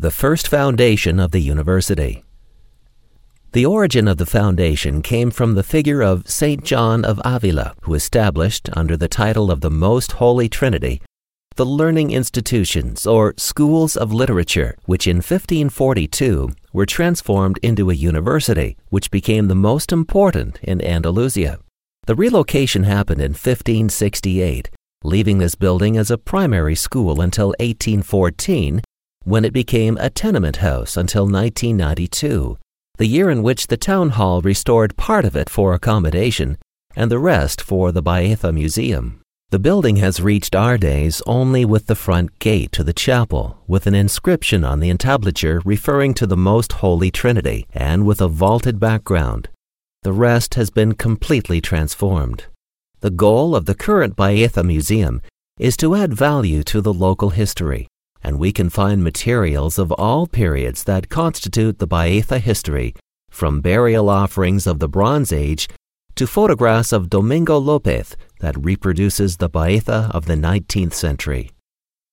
The first foundation of the university. The origin of the foundation came from the figure of St. John of Avila, who established, under the title of the Most Holy Trinity, the learning institutions, or schools of literature, which in 1542 were transformed into a university, which became the most important in Andalusia. The relocation happened in 1568, leaving this building as a primary school until 1814, when it became a tenement house until 1992, the year in which the town hall restored part of it for accommodation and the rest for the Baeza Museum. The building has reached our days only with the front gate to the chapel, with an inscription on the entablature referring to the Most Holy Trinity, and with a vaulted background. The rest has been completely transformed. The goal of the current Baeza Museum is to add value to the local history, and we can find materials of all periods that constitute the Baeza history, from burial offerings of the Bronze Age to photographs of Domingo Lopez that reproduces the Baeza of the 19th century.